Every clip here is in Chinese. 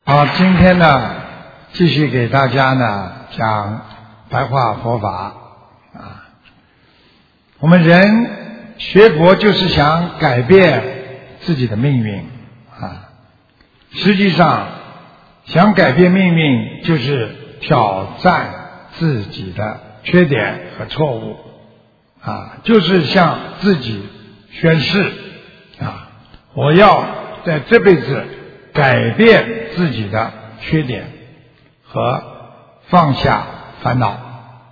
好，今天呢，继续给大家呢讲白话佛法啊。我们人学佛就是想改变自己的命运啊。实际上，想改变命运就是挑战自己的缺点和错误啊，就是向自己宣誓啊，我要在这辈子改变自己的缺点和放下烦恼。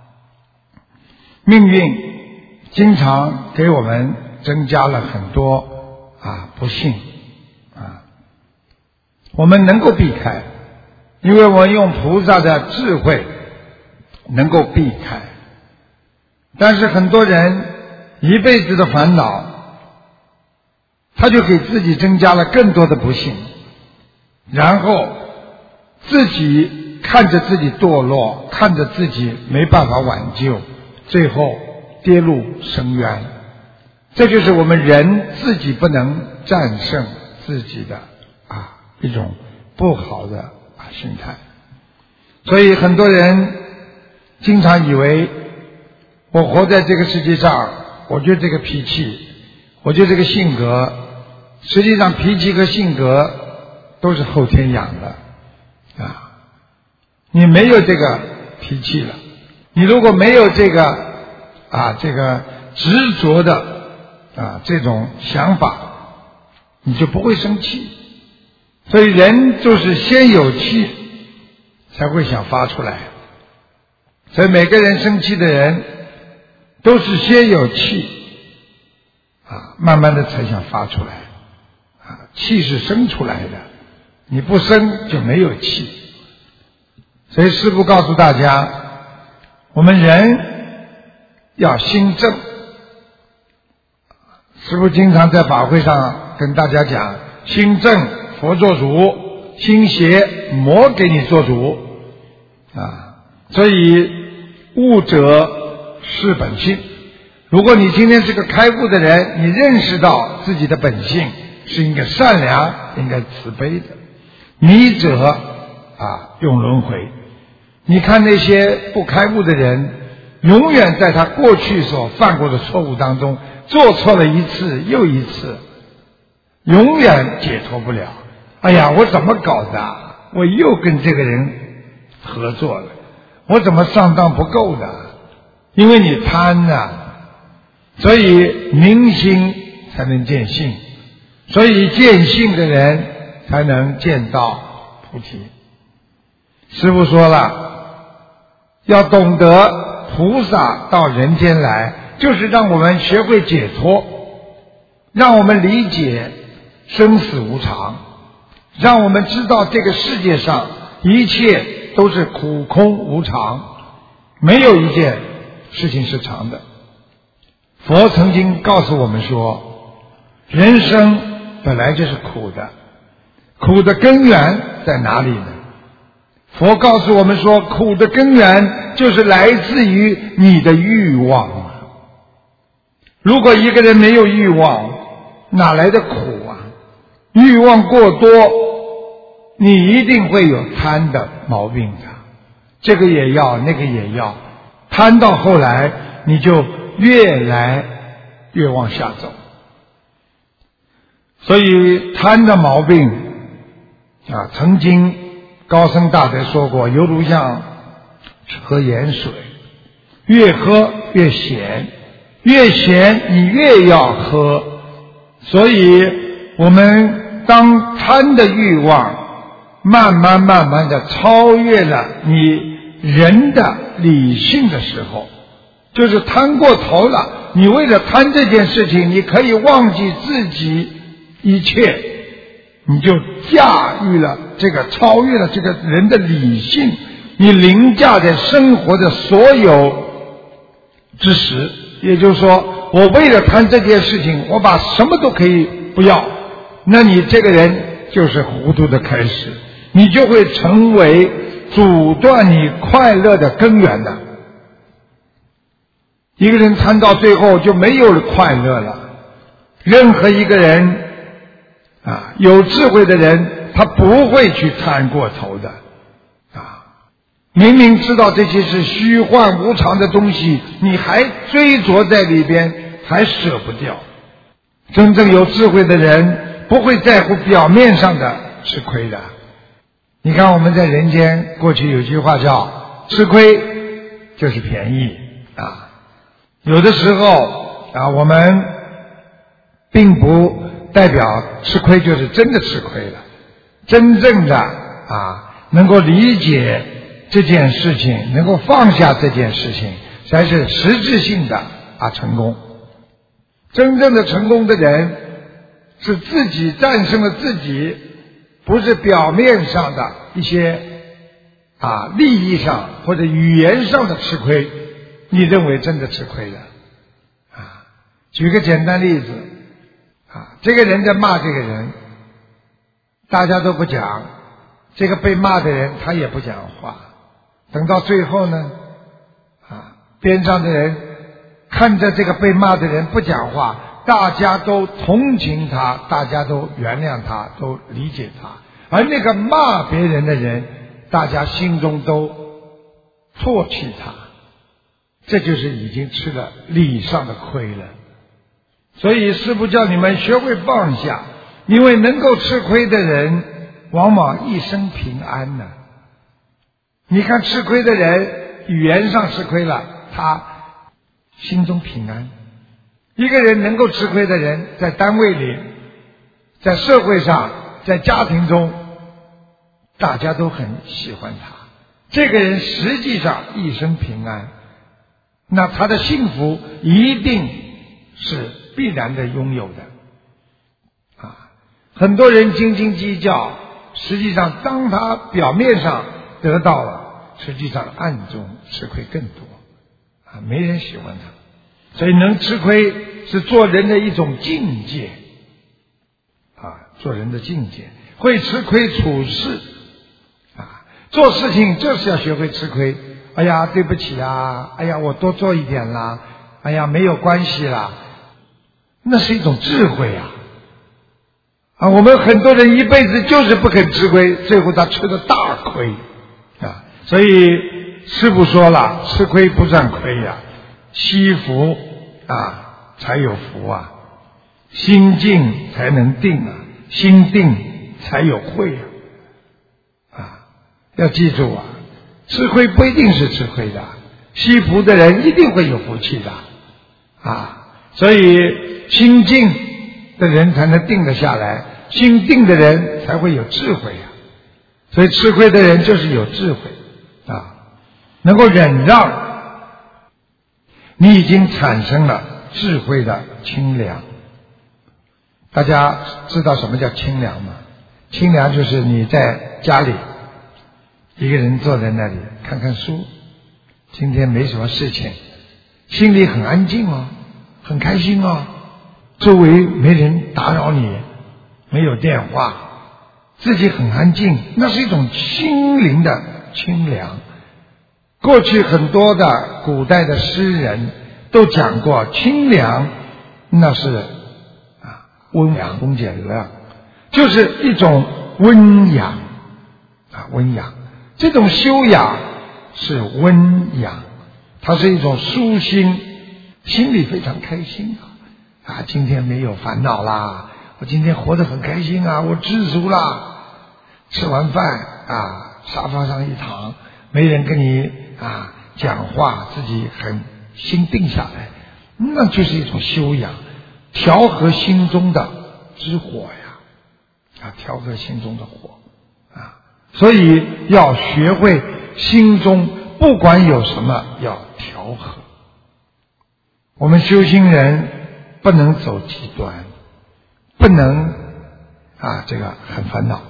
命运经常给我们增加了很多不幸啊，我们能够避开，因为我们用菩萨的智慧能够避开。但是很多人一辈子的烦恼，他就给自己增加了更多的不幸，然后自己看着自己堕落，看着自己没办法挽救，最后跌入深渊。这就是我们人自己不能战胜自己的一种不好的心态。所以很多人经常以为，我活在这个世界上，我就这个脾气，我就这个性格。实际上脾气和性格都是后天养的你没有这个脾气了，你如果没有这个执着的这种想法，你就不会生气。所以人就是先有气才会想发出来，所以每个人生气的人都是先有气慢慢的才想发出来气是生出来的，你不生就没有气。所以师父告诉大家，我们人要心正。师父经常在法会上跟大家讲，心正佛做主，心邪魔给你做主所以悟者是本性。如果你今天是个开悟的人，你认识到自己的本性是应该善良，应该慈悲的。迷者用轮回。你看那些不开悟的人，永远在他过去所犯过的错误当中做错了一次又一次，永远解脱不了。哎呀，我怎么搞的？我又跟这个人合作了，我怎么上当不够的？因为你贪所以明心才能见性，所以见性的人才能见到菩提。师父说了，要懂得菩萨到人间来，就是让我们学会解脱，让我们理解生死无常，让我们知道这个世界上一切都是苦空无常，没有一件事情是常的。佛曾经告诉我们说，人生本来就是苦的，苦的根源在哪里呢？佛告诉我们说，苦的根源就是来自于你的欲望如果一个人没有欲望，哪来的苦欲望过多，你一定会有贪的毛病的，这个也要那个也要，贪到后来你就越来越往下走。所以贪的毛病曾经高僧大德说过，犹如像喝盐水，越喝越咸，越咸你越要喝。所以我们当贪的欲望慢慢的超越了你人的理性的时候，就是贪过头了，你为了贪这件事情，你可以忘记自己一切，你就驾驭了这个，超越了这个人的理性，你凌驾在生活的所有之时。也就是说，我为了贪这件事情，我把什么都可以不要，那你这个人就是糊涂的开始，你就会成为阻断你快乐的根源的。一个人贪到最后就没有了快乐了。任何一个人有智慧的人， 他不会去贪过头的明明知道这些是虚幻无常的东西，你还追着在里边，还舍不掉。真正有智慧的人不会在乎表面上的吃亏的。你看我们在人间过去有句话叫吃亏就是便宜有的时候我们并不代表吃亏就是真的吃亏了，真正的能够理解这件事情，能够放下这件事情，才是实质性的成功。真正的成功的人是自己战胜了自己，不是表面上的一些利益上或者语言上的吃亏，你认为真的吃亏了举个简单例子这个人在骂这个人，大家都不讲，这个被骂的人他也不讲话，等到最后呢边上的人看着这个被骂的人不讲话，大家都同情他，大家都原谅他，都理解他，而那个骂别人的人，大家心中都唾弃他，这就是已经吃了理上的亏了。所以师父叫你们学会放下，因为能够吃亏的人往往一生平安呢。你看吃亏的人语言上吃亏了，他心中平安。一个人能够吃亏的人，在单位里，在社会上，在家庭中，大家都很喜欢他，这个人实际上一生平安，那他的幸福一定是必然的拥有的很多人斤斤计较，实际上当他表面上得到了，实际上暗中吃亏更多没人喜欢他。所以能吃亏是做人的一种境界做人的境界，会吃亏处事做事情就是要学会吃亏。哎呀对不起哎呀我多做一点啦，哎呀没有关系啦，那是一种智慧我们很多人一辈子就是不肯吃亏，最后他吃了大亏所以师父说了，吃亏不算亏惜福才有福心静才能定心定才有慧要记住吃亏不一定是吃亏的，惜福的人一定会有福气的所以心静的人才能定得下来，心定的人才会有智慧所以吃亏的人就是有智慧能够忍让，你已经产生了智慧的清凉。大家知道什么叫清凉吗？清凉就是你在家里一个人坐在那里看看书，今天没什么事情，心里很安静很开心周围没人打扰你，没有电话，自己很安静，那是一种心灵的清凉。过去很多的古代的诗人都讲过，清凉那是温养恭俭让，就是一种温养温养，这种修养是温养，它是一种舒心，心里非常开心今天没有烦恼啦，我今天活得很开心我知足啦，吃完饭沙发上一躺，没人跟你讲话，自己很心定下来，那就是一种修养，调和心中的之火调和心中的火所以要学会心中不管有什么要调和。我们修心人不能走极端，不能这个很烦恼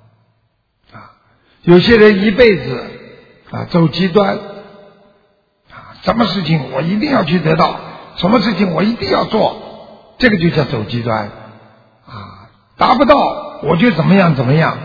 有些人一辈子走极端什么事情我一定要去得到，什么事情我一定要做，这个就叫走极端达不到我就怎么样怎么样。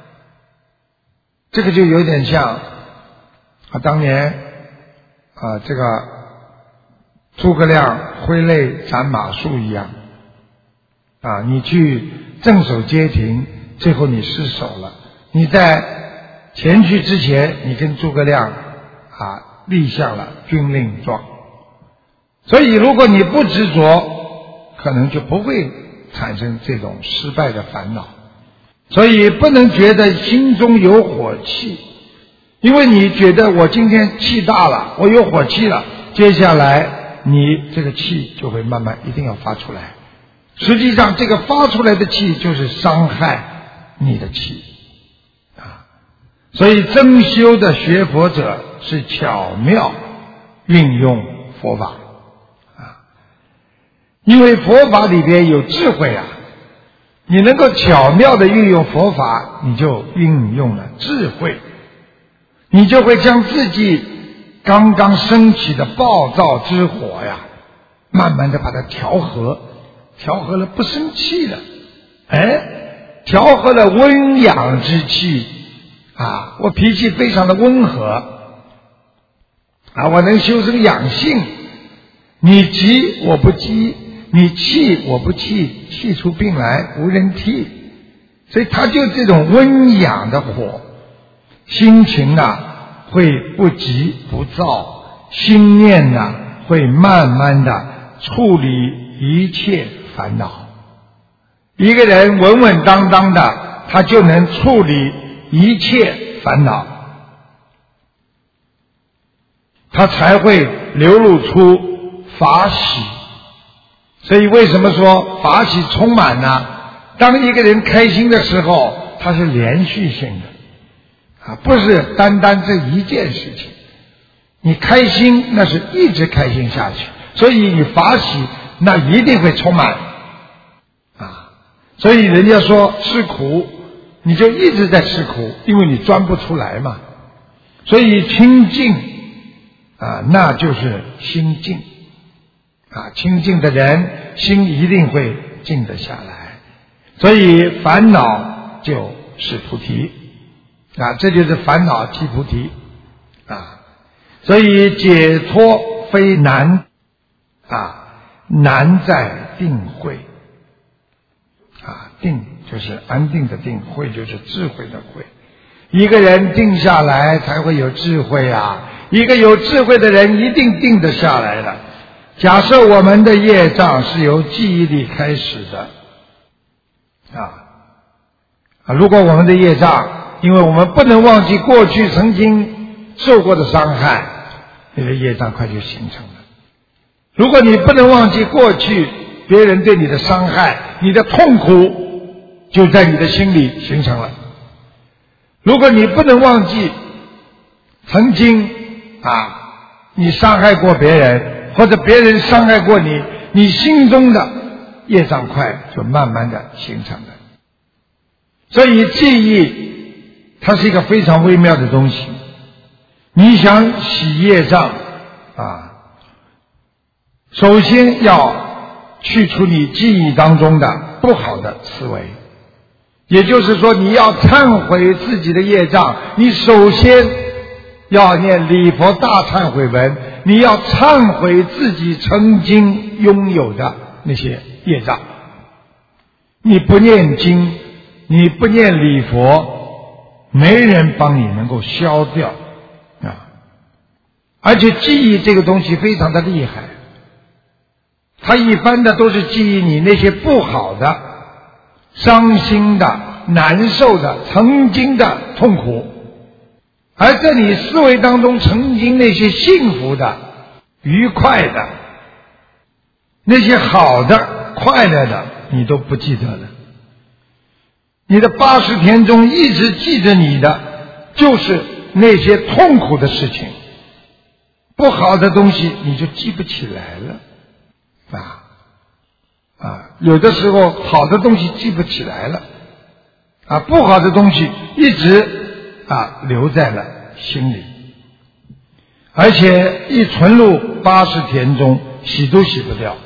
这个就有点像当年这个诸葛亮挥泪斩马谡一样你去镇守街亭， 最后你失手了。你在前去之前，你跟诸葛亮立下了军令状。所以如果你不执着，可能就不会产生这种失败的烦恼。所以不能觉得心中有火气，因为你觉得我今天气大了，我有火气了，接下来你这个气就会慢慢一定要发出来。实际上这个发出来的气就是伤害你的气所以真修的学佛者是巧妙运用佛法因为佛法里边有智慧你能够巧妙的运用佛法，你就运用了智慧，你就会将自己刚刚升起的暴躁之火慢慢的把它调和了不生气了，调和了温养之气我脾气非常的温和我能修身养性，你急我不急，你气我不气，气出病来无人替。所以他就这种温养的火，心情会不急不躁，心念会慢慢的处理一切烦恼。一个人稳稳当当的，他就能处理一切烦恼，他才会流露出法喜。所以为什么说法喜充满呢？当一个人开心的时候，它是连续性的不是单单这一件事情。你开心那是一直开心下去，所以你法喜那一定会充满所以人家说吃苦你就一直在吃苦，因为你钻不出来嘛。所以清净那就是心静清净的人心一定会静得下来，所以烦恼就是菩提这就是烦恼即菩提所以解脱非难难在定慧定就是安定的定，慧就是智慧的慧。一个人定下来才会有智慧一个有智慧的人一定定得下来的。假设我们的业障是由记忆力开始的如果我们的业障，因为我们不能忘记过去曾经受过的伤害，你的业障快就形成了。如果你不能忘记过去别人对你的伤害，你的痛苦就在你的心里形成了。如果你不能忘记曾经你伤害过别人，或者别人伤害过你，你心中的业障块就慢慢的形成了。所以记忆它是一个非常微妙的东西。你想洗业障首先要去除你记忆当中的不好的思维，也就是说你要忏悔自己的业障，你首先要念礼佛大忏悔文，你要忏悔自己曾经拥有的那些业障。你不念经，你不念礼佛，没人帮你能够消掉而且记忆这个东西非常的厉害，它一般的都是记忆你那些不好的、伤心的、难受的、曾经的痛苦，而在你思维当中曾经那些幸福的、愉快的、那些好的、快乐的你都不记得了。你的80天中一直记着你的就是那些痛苦的事情，不好的东西你就记不起来了有的时候好的东西记不起来了不好的东西一直留在了心里，而且一存入80田中洗都洗不掉。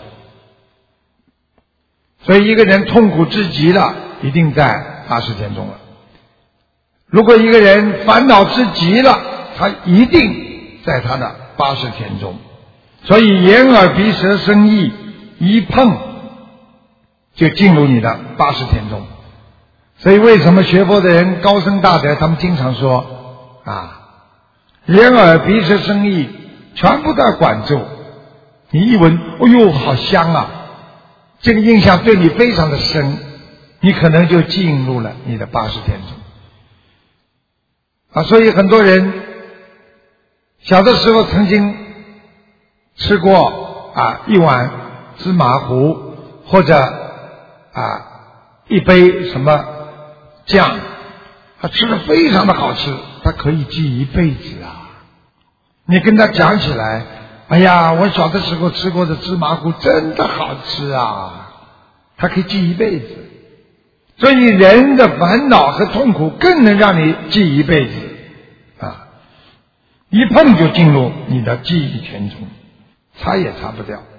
所以一个人痛苦之极了，一定在80田中了。如果一个人烦恼之极了，他一定在他的80田中。所以眼耳鼻舌身意一碰就进入你的80田中。 所以为什么学佛的人高僧大德他们经常说眼耳鼻舌身意全部都要管住，你一闻哎呦好香啊，这个印象对你非常的深，你可能就进入了你的80天中所以很多人小的时候曾经吃过一碗芝麻糊或者一杯什么酱，他吃的非常的好吃，他可以记一辈子你跟他讲起来，哎呀我小的时候吃过的芝麻糊真的好吃他可以记一辈子。所以人的烦恼和痛苦更能让你记一辈子一碰就进入你的记忆圈中，擦也擦不掉。